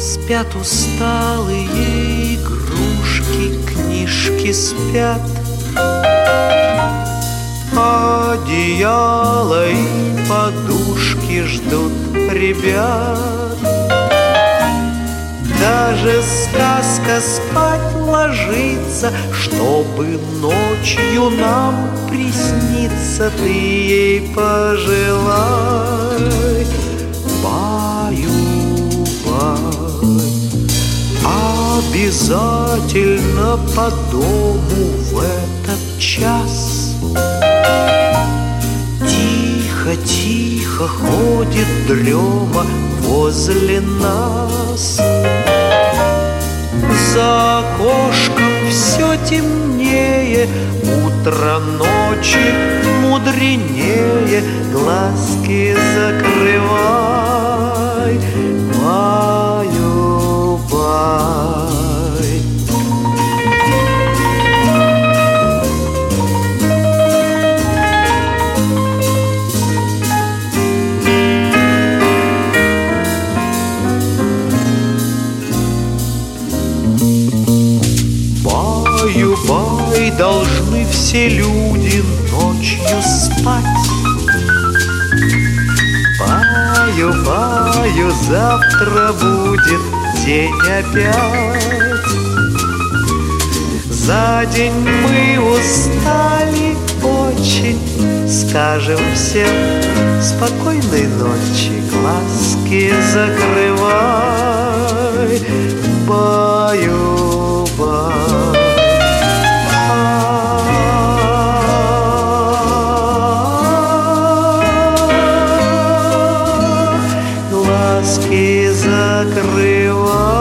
Спят усталые игрушки, книжки спят, одеяло и подушки ждут ребят. Даже сказка спать ложится, чтобы ночью нам присниться. Ты ей пожелай, баю-бай. Обязательно по дому в этот час тихо-тихо ходит дрема возле нас. За окошком все темнее, утро ночи мудренее. Глазки закрывай, баю-бай. Баю-бай, должны все люди ночью спать. Баю-баю, завтра будет день опять. За день мы устали очень, скажем всем спокойной ночи. Глазки закрывай, баю-бай. Глазки закрывай.